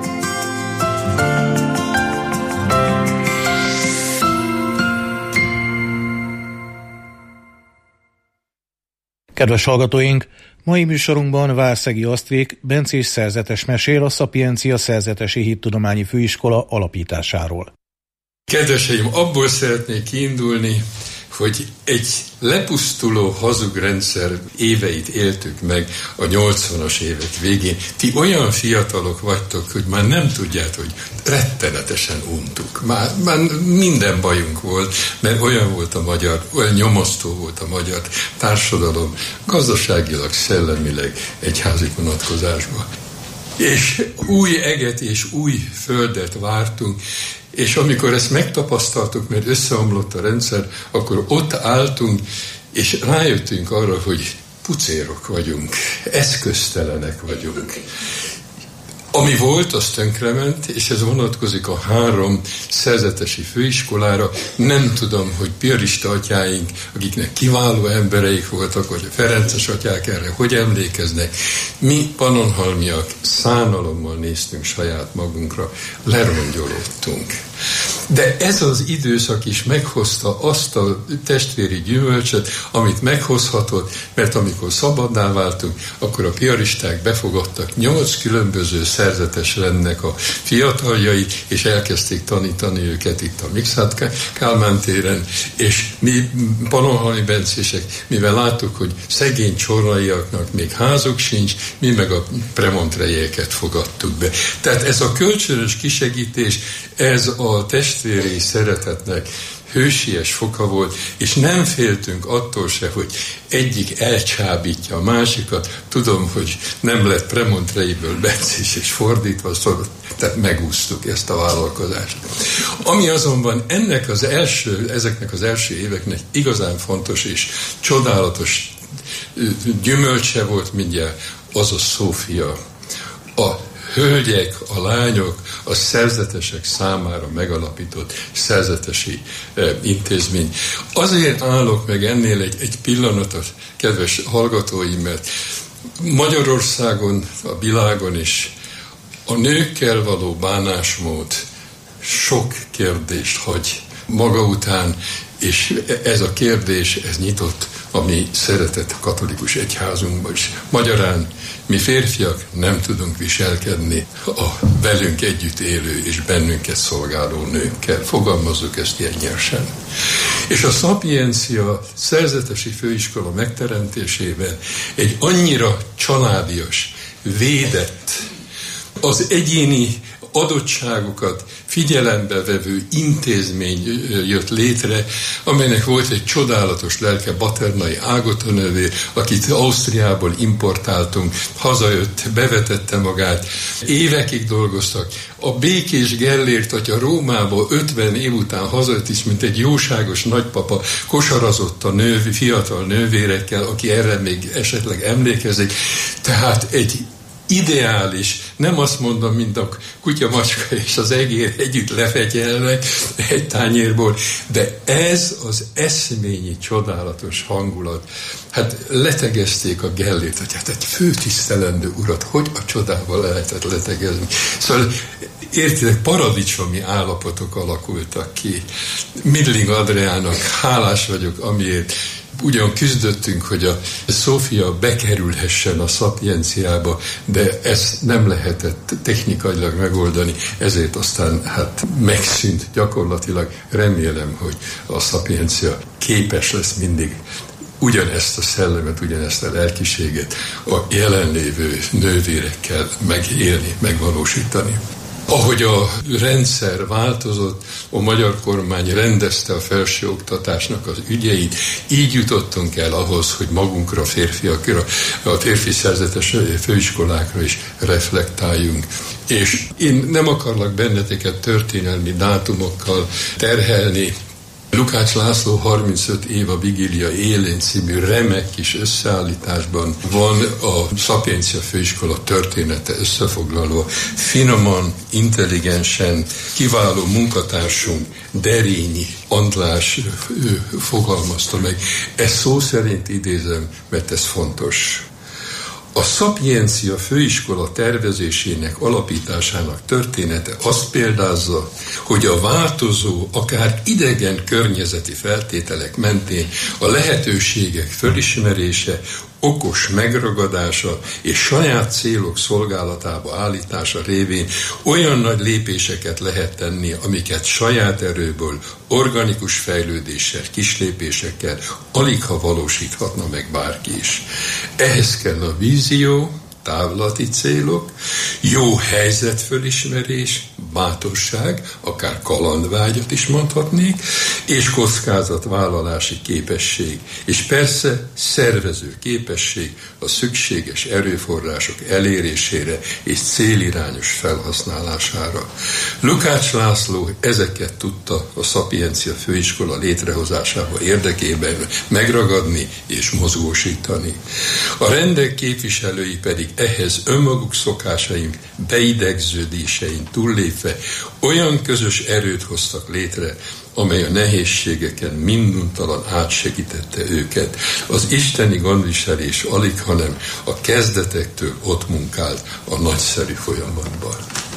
Kedves hallgatóink, mai műsorunkban Várszegi Asztrék bencés szerzetes mesél a Szapiencia Szerzetesi Hittudományi Főiskola alapításáról. Kedveseim, abból szeretnék kiindulni, hogy egy lepusztuló hazug rendszer éveit éltük meg a nyolcvanas évek végén. Ti olyan fiatalok vagytok, hogy már nem tudjátok, hogy rettenetesen untuk. Már, már minden bajunk volt, mert olyan volt a magyar, olyan nyomasztó volt a magyar társadalom, gazdaságilag, szellemileg, egyházi vonatkozásban. És új eget és új földet vártunk, és amikor ezt megtapasztaltuk, mert összeomlott a rendszer, akkor ott álltunk, és rájöttünk arra, hogy pucérok vagyunk, eszköztelenek vagyunk. Ami volt, az tönkrement, és ez vonatkozik a három szerzetesi főiskolára. Nem tudom, hogy piarista atyáink, akiknek kiváló embereik voltak, vagy a ferences atyák erre hogy emlékeznek. Mi pannonhalmiak szánalommal néztünk saját magunkra, lerongyolódtunk. De ez az időszak is meghozta azt a testvéri gyümölcsöt, amit meghozhatott, mert amikor szabaddá váltunk, akkor a piaristák befogadtak nyolc különböző szerzetes rendnek a fiataljai, és elkezdték tanítani őket itt a Mixát Kálmán téren, és mi pannonhalmi bencések, mivel láttuk, hogy szegény csornaiaknak még házuk sincs, mi meg a premontrejéket fogadtuk be. Tehát ez a kölcsönös kisegítés, ez a test testvéri szeretetnek hősies foka volt, és nem féltünk attól se, hogy egyik elcsábítja a másikat. Tudom, hogy nem lett Premontreiből bencés és fordítva, szóval, tehát megúsztuk ezt a vállalkozást. Ami azonban ennek az első, ezeknek az első éveknek igazán fontos és csodálatos gyümölcse volt mindjárt, az a Szófia. A hölgyek, a lányok, a szerzetesek számára megalapított szerzetesi eh, intézmény. Azért állok meg ennél egy, egy pillanatot, kedves hallgatóim, mert Magyarországon, a világon is a nőkkel való bánásmód sok kérdést hagy maga után, és ez a kérdés, ez nyitott a mi szeretett katolikus egyházunkban is. Magyarán mi férfiak nem tudunk viselkedni a velünk együtt élő és bennünket szolgáló nőkkel. Fogalmazzuk ezt ilyen nyersen. És a Szapiencia szerzetesi főiskola megteremtésében egy annyira családias, védett, az egyéni adottságokat figyelembe vevő intézmény jött létre, amelynek volt egy csodálatos lelke, Baternai Ágota nővér, akit Ausztriából importáltunk, hazajött, bevetette magát, évekig dolgoztak. A Békés Gellért atya Rómából ötven év után hazajött is, mint egy jóságos nagypapa, kosarazott a nőv, fiatal nővérekkel, aki erre még esetleg emlékezik. Tehát egy ideális, nem azt mondom, mint a kutya, macska és az egér együtt lefegyelnek egy tányérból, de ez az eszményi csodálatos hangulat. Hát letegezték a Gellért, hogy hát egy főtisztelendő urat, hogy a csodával lehetett letegezni. Szóval értitek, paradicsomi állapotok alakultak ki. Midling Adriának hálás vagyok, amiért ugyan küzdöttünk, hogy a Szófia bekerülhessen a Szapienciába, de ezt nem lehetett technikailag megoldani, ezért aztán hát megszűnt gyakorlatilag. Remélem, hogy a Szapiencia képes lesz mindig ugyanezt a szellemet, ugyanezt a lelkiséget a jelenlévő nővérekkel megélni, megvalósítani. Ahogy a rendszer változott, a magyar kormány rendezte a felsőoktatásnak az ügyeit, így jutottunk el ahhoz, hogy magunkra, férfiakra, a férfi szerzetes főiskolákra is reflektáljunk. És én nem akarlak benneteket történelmi dátumokkal terhelni. Lukács László harmincöt év a Vigília élén című remek kis összeállításban van a Szapiencia főiskola története összefoglalva. Finoman, intelligensen, kiváló munkatársunk Derényi András ő fogalmazta meg. Ezt szó szerint idézem, mert ez fontos. A Szapiencia főiskola tervezésének, alapításának története azt példázza, hogy a változó, akár idegen környezeti feltételek mentén a lehetőségek fölismerése, okos megragadása és saját célok szolgálatába állítása révén olyan nagy lépéseket lehet tenni, amiket saját erőből, organikus fejlődéssel, kislépésekkel aligha valósíthatna meg bárki is. Ehhez kell a vízió, távlati célok, jó helyzetfölismerés, bátorság, akár kalandvágyat is mondhatnék, és kockázatvállalási képesség, és persze szervező képesség a szükséges erőforrások elérésére és célirányos felhasználására. Lukács László ezeket tudta a Szapiencia főiskola létrehozásába érdekében megragadni és mozgósítani. A rendek képviselői pedig ehhez önmaguk szokásaink, beidegződésein túllépve olyan közös erőt hoztak létre, amely a nehézségeken minduntalan átsegítette őket. Az isteni gondviselés alig, hanem a kezdetektől ott munkált a nagyszerű folyamatban.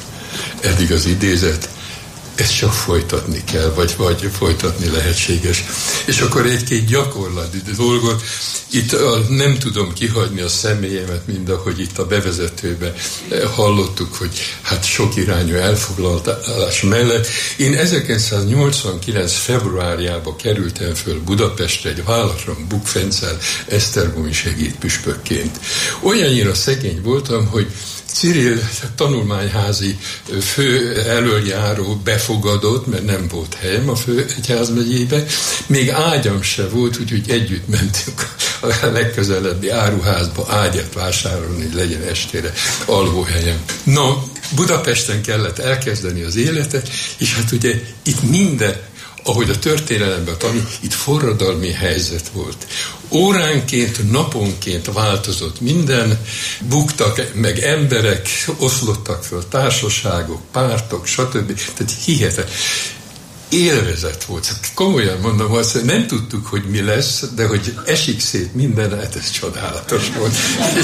Eddig az idézet, ezt csak folytatni kell, vagy, vagy folytatni lehetséges. És akkor egy-két gyakorlati dolgot, itt a, nem tudom kihagyni a személyemet, mind ahogy itt a bevezetőben hallottuk, hogy hát sok irányú elfoglalás mellett. Én ezerkilencszáznyolcvankilenc februárjában kerültem föl Budapestre egy vállalatran Bukfencel esztergomi segédpüspökként. Olyannyira szegény voltam, hogy Cyril tanulmányházi fő elöljáró befogadott, mert nem volt helyem a főegyházmegyébe, még ágyam se volt, úgyhogy együtt mentünk a legközelebbi áruházba ágyat vásárolni, hogy legyen estére alvóhelyem. Na, Budapesten kellett elkezdeni az életet, és hát ugye itt minden, ahogy a történelemben tanul, itt forradalmi helyzet volt. Óránként, naponként változott minden, buktak meg emberek, oszlottak föl társaságok, pártok, stb. Tehát hihetetlen. Élvezet volt. Komolyan mondom, azt nem tudtuk, hogy mi lesz, de hogy esik szét minden, hát ez csodálatos volt. És,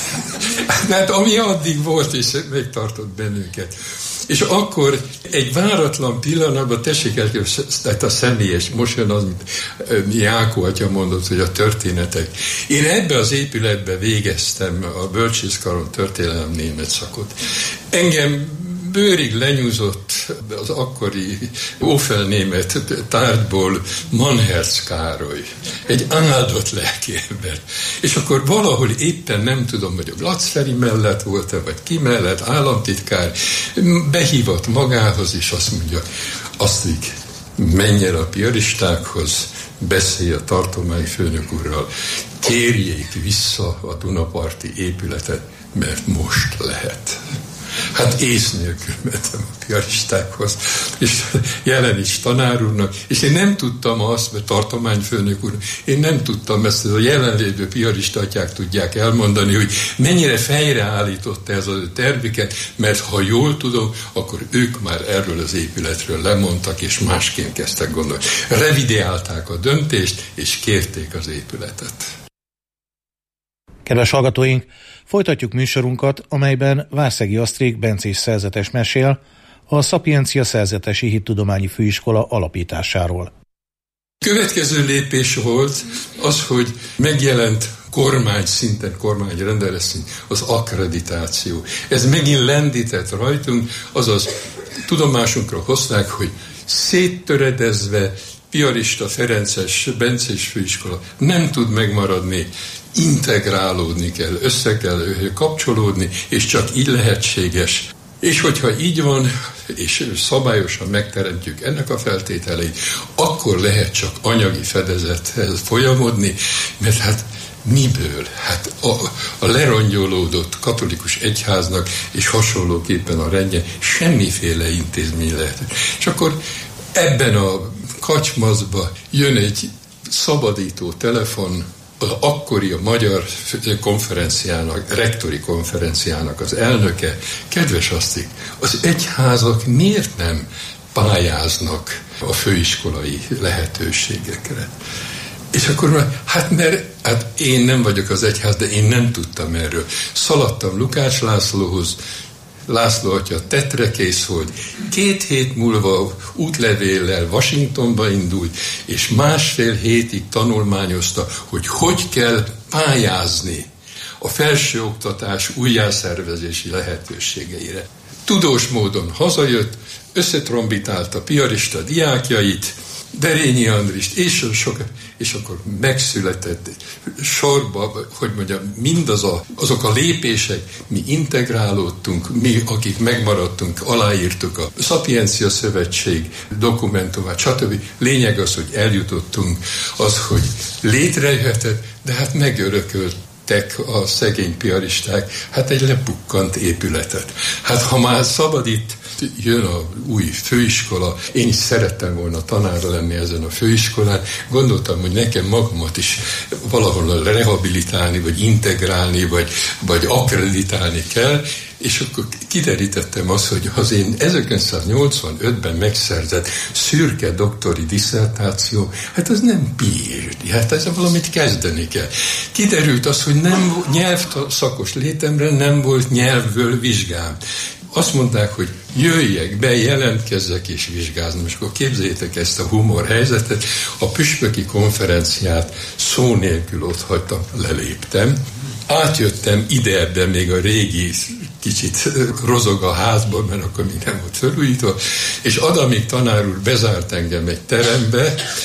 hát ami addig volt, és megtartott bennünket. És akkor egy váratlan pillanatban, tessék el, tehát a személyes, most jön az, mint Jákó atya mondott, hogy a történetek. Én ebbe az épületbe végeztem a bölcsészkaron történelem német szakot. Engem bőrig lenyúzott az akkori ófelnémet tárgyból Manherz Károly, egy áldott lelkiember. És akkor valahol éppen nem tudom, hogy a Glatz-Feri mellett volt-e, vagy ki mellett, államtitkár, behívott magához, és azt mondja, azt így, menj el a piaristákhoz, beszélj a tartományfőnök úrral, kérjék vissza a Dunaparti épületet, mert most lehet. Hát ész nélkül mentem a piaristákhoz, és Jelenics tanár úrnak, és én nem tudtam azt, mert tartományfőnök úr, én nem tudtam ezt, ez a jelenlévő piaristatyák tudják elmondani, hogy mennyire fejreállította ez a tervüket, mert ha jól tudom, akkor ők már erről az épületről lemondtak, és másként kezdtek gondolni. Revideálták a döntést, és kérték az épületet. Kedves hallgatóink, folytatjuk műsorunkat, amelyben Várszegi Asztrik bencés szerzetes mesél a Szapiencia Szerzetesi Hittudományi Főiskola alapításáról. Következő lépés volt az, hogy megjelent kormány szinten, kormányrendelet szinten az akkreditáció. Ez megint lendített rajtunk, azaz tudomásunkra hozták, hogy széttöredezve piarista Ferences bencés főiskola nem tud megmaradni, integrálódni kell, össze kell kapcsolódni, és csak így lehetséges. És hogyha így van, és szabályosan megteremtjük ennek a feltételeit, akkor lehet csak anyagi fedezethez folyamodni, mert hát miből? Hát a, a lerongyolódott katolikus egyháznak, és hasonlóképpen a rendje semmiféle intézmény lehet. És akkor ebben a kacsmazba jön egy szabadító telefon, az akkori a magyar konferenciának, rektori konferenciának az elnöke, kedves Asztik, az egyházak miért nem pályáznak a főiskolai lehetőségekre? És akkor hát mert hát én nem vagyok az egyház, de én nem tudtam erről. Szaladtam Lukács Lászlóhoz, László atya tetrekész volt, két hét múlva útlevéllel Washingtonba indult, és másfél hétig tanulmányozta, hogy hogy kell pályázni a felsőoktatás újjászervezési lehetőségeire. Tudós módon hazajött, összetrombitálta piarista diákjait, Berényi Andrist, és, sok, és akkor megszületett sorba, hogy mondjam, mindaz a, azok a lépések, mi integrálódtunk, mi, akik megmaradtunk, aláírtuk a Szapiencia Szövetség dokumentumát, stb. Lényeg az, hogy eljutottunk, az, hogy létrejöhetett, de hát megörökölt a szegény piaristák, hát egy lepukkant épületet. Hát ha már szabad itt jön a új főiskola, én is szerettem volna tanár lenni ezen a főiskolán, gondoltam, hogy nekem magamat is valahol rehabilitálni, vagy integrálni, vagy, vagy akkreditálni kell, és akkor kiderítettem azt, hogy az én ezerkilencszáznyolcvanötben megszerzett szürke doktori disszertáció, hát az nem PhD, hát ezzel valamit kezdeni kell. Kiderült az, hogy nem nyelvszakos létemre nem volt nyelvből vizsgám. Azt mondták, hogy jöjjek be, jelentkezzek és vizsgázni. És akkor képzeljétek ezt a humor helyzetet. A püspöki konferenciát szó nélkül ott hagytam, leléptem. Átjöttem ide, ebben még a régi kicsit rozog a házban, mert akkor még nem volt felújítva, és Adamik tanár úr bezárt engem egy terembe,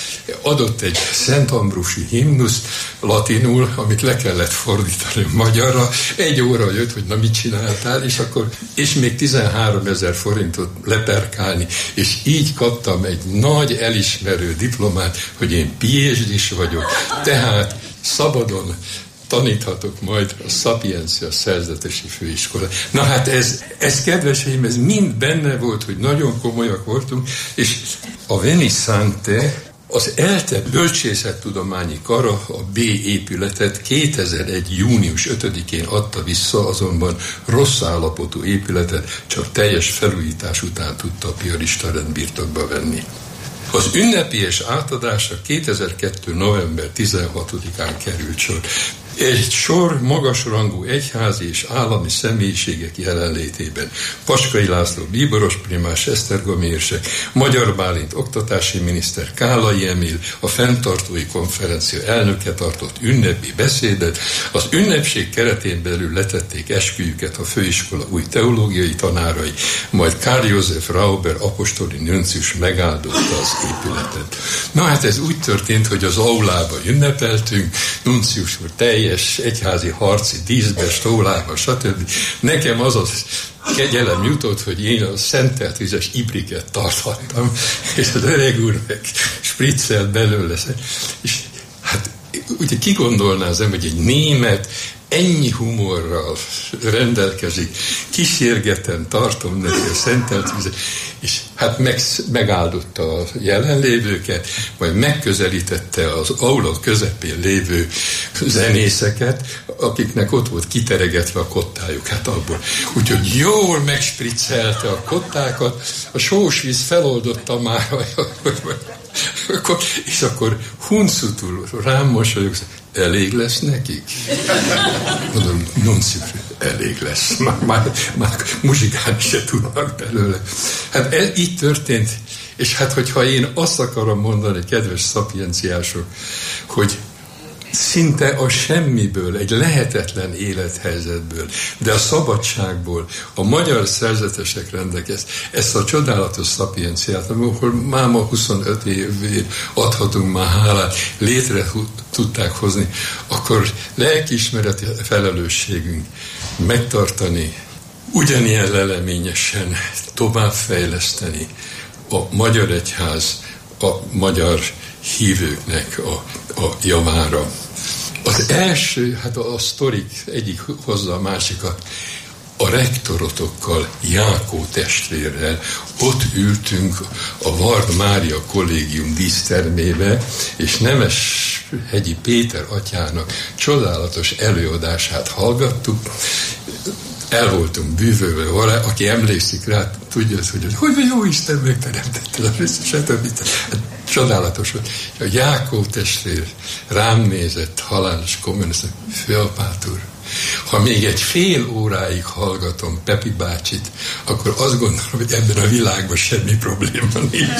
adott egy Szent Ambrósi himnusz latinul, amit le kellett fordítani magyarra. Egy óra jött, hogy na mit csináltál, és akkor és még tizenháromezer forintot leperkálni, és így kaptam egy nagy elismerő diplomát, hogy én pé há dés vagyok, tehát szabadon taníthatok majd a Szapiencia szerzetesi főiskola. Na hát ez, ez kedveseim, ez mind benne volt, hogy nagyon komolyak voltunk, és a Venisante, az ELTE bölcsészettudományi kara a B épületet kétezer-egy. június ötödikén adta vissza, azonban rossz állapotú épületet csak teljes felújítás után tudta a piarista rend birtokba venni. Az ünnepélyes átadásra kétezer-kettő. november tizenhatodikán került sor. Egy sor magasrangú egyházi és állami személyiségek jelenlétében. Paskai László bíboros primás, Esztergomi érsek, Magyar Bálint oktatási miniszter, Kálai Emil, a fenntartói konferencia elnöke tartott ünnepi beszédet. Az ünnepség keretén belül letették esküjüket a főiskola új teológiai tanárai, majd Karl József Rauber apostoli nuncius megáldotta az épületet. Na hát ez úgy történt, hogy az aulába ünnepeltünk, nuncius úr teljes egyházi harci díszbe, stólába, stb. Nekem az az kegyelem jutott, hogy én a szentelt vizes ibriket tarthattam, és az öreg úr meg spriccelt belőle. És hát ugye ki gondolná az ember, hogy egy német ennyi humorral rendelkezik, kísérgeten tartom neki a szentelt vizet, és hát meg, megáldotta a jelenlévőket, majd megközelítette az aula közepén lévő zenészeket, akiknek ott volt kiteregetve a kottájuk, hát abból. Úgyhogy jól megspriccelte a kottákat, a sós víz feloldotta már, és akkor huncutul rám mosolyogsz, elég lesz nekik? Mondom, nuncius, elég lesz. Már, már, már muzsikálni se tudnak belőle. Hát ez így történt, és hát hogyha én azt akarom mondani, kedves szapienciások, hogy szinte a semmiből, egy lehetetlen élethelyzetből, de a szabadságból a magyar szerzetesek rendelkezt ezt a csodálatos szapienciát, ahol máma huszonöt évig adhatunk már hálát, létre tudták hozni, akkor lelkiismereti felelősségünk megtartani, ugyanilyen leleményesen továbbfejleszteni a magyar egyház, a magyar hívőknek a, a javára. Az első, hát a, a sztorik egyik hozza a másikat, a rektorotokkal, Jákó testvérrel ott ültünk a Vard Mária kollégium dísztermébe, és Nemeshegyi Péter atyának csodálatos előadását hallgattuk. El voltunk bűvölve vele, aki emlékszik rá, tudja, hogy hogy a jó Isten megteremtette a összeset, hát csodálatos volt. A Jákó testvér rám nézett, halálos komolyan, azt mondja, főapát úr, ha még egy fél óráig hallgatom Pepi bácsit, akkor azt gondolom, hogy ebben a világban semmi probléma nincs.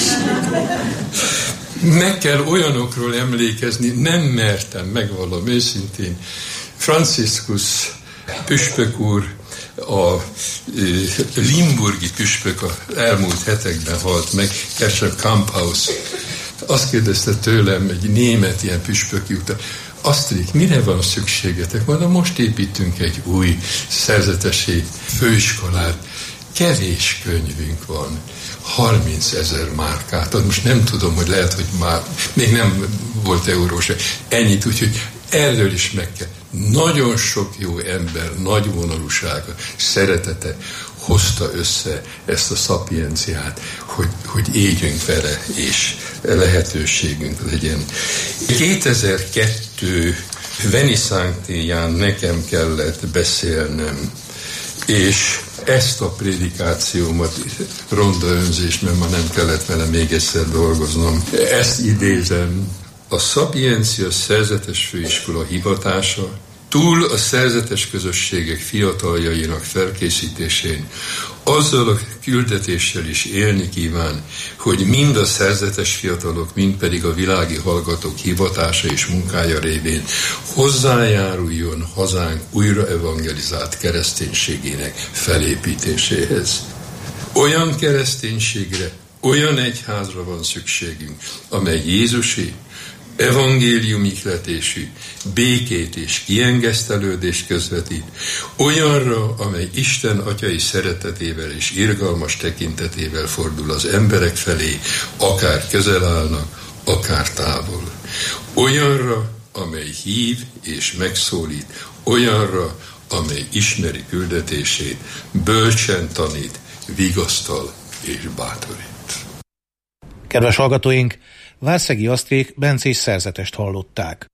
Meg kell olyanokról emlékezni, nem mertem, megvallom őszintén. Franciscus püspök úr, a limburgi püspök az elmúlt hetekben halt meg, Kersen Kamphaus. Azt kérdezte tőlem egy német ilyen püspöki után, Asztrik, mire van szükségetek? Mondom, most építünk egy új szerzetesi főiskolát. Kevés könyvünk van. harmincezer márkát. Most nem tudom, hogy lehet, hogy már még nem volt eurós. Ennyit, úgyhogy erről is meg kell. Nagyon sok jó ember, nagy vonalúsága, szeretete hozta össze ezt a szapienciát, hogy, hogy éljünk vele, és lehetőségünk legyen. kétezer-kettő Venisantéján nekem kellett beszélnem, és ezt a prédikációmat, ronda önzés, mert ma nem kellett vele még egyszer dolgoznom, ezt idézem. A szapiencia szerzetes főiskola hivatása túl a szerzetes közösségek fiataljainak felkészítésén azzal a küldetéssel is élni kíván, hogy mind a szerzetes fiatalok, mind pedig a világi hallgatók hivatása és munkája révén hozzájáruljon hazánk újra evangelizált kereszténységének felépítéséhez. Olyan kereszténységre, olyan egyházra van szükségünk, amely Jézusé, evangélium ihletésű, békét és kiengesztelődést közvetít, olyanra, amely Isten atyai szeretetével és irgalmas tekintetével fordul az emberek felé, akár közel állnak, akár távol. Olyanra, amely hív és megszólít, olyanra, amely ismeri küldetését, bölcsen tanít, vigasztal és bátorít. Kedves hallgatóink, Várszegi Asztrék bencés szerzetest hallották.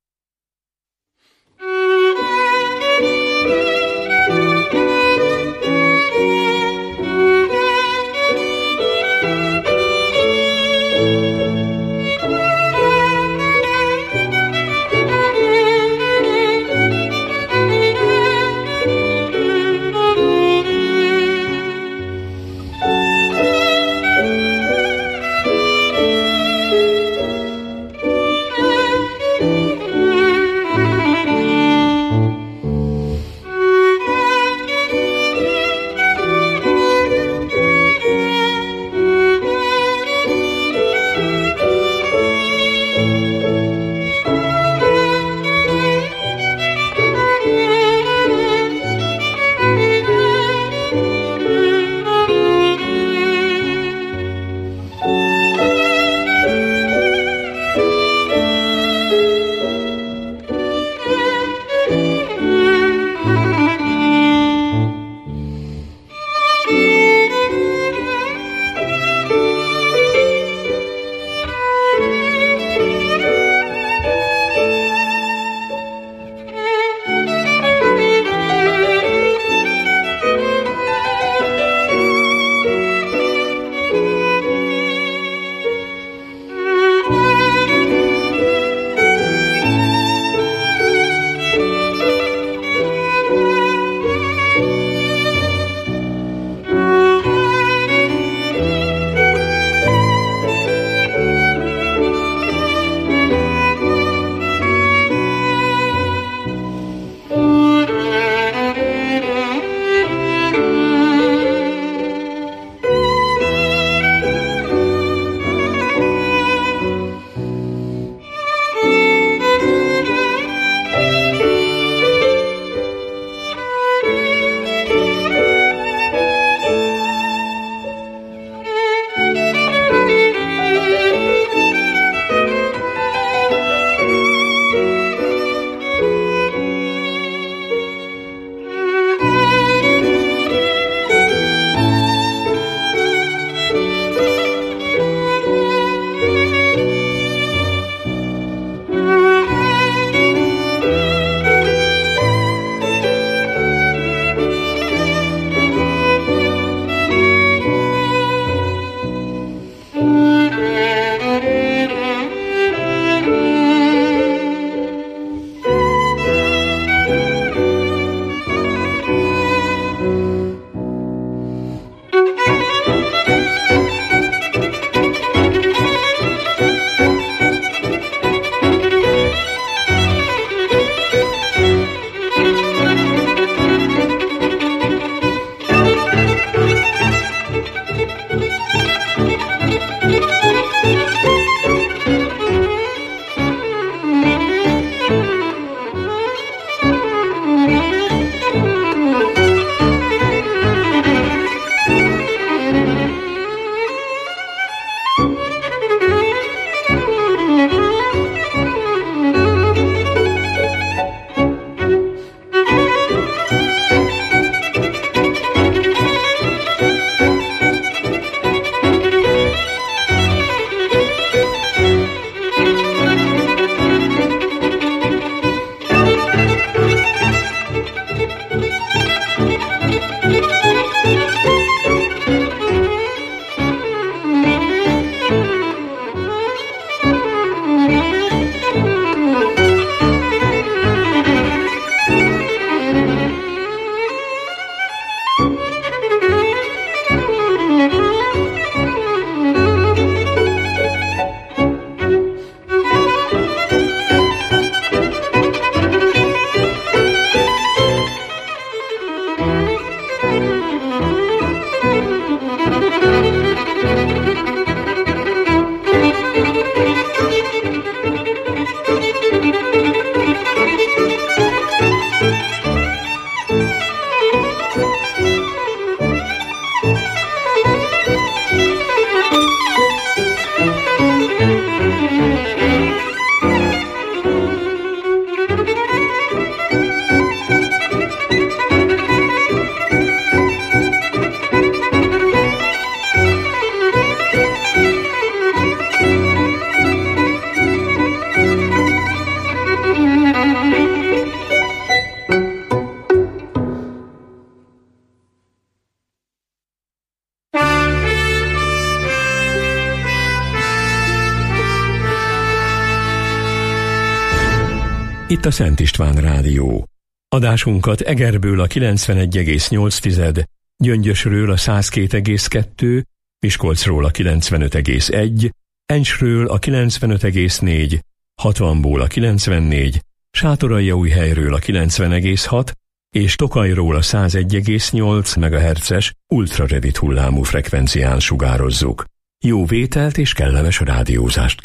Thank you. Itt a Szent István Rádió. Adásunkat Egerből a kilencvenegy egész nyolc, Gyöngyösről a száz két egész kettő, Miskolcról a kilencvenöt egész egy, Encsről a kilencvenöt egész négy, hatvanból a kilencvennégy, Sátoraljaújhelyről a kilencven egész hat, és Tokajról a száz egy egész nyolc megahertzes ultrarövid hullámú frekvencián sugározzuk. Jó vételt és kellemes rádiózást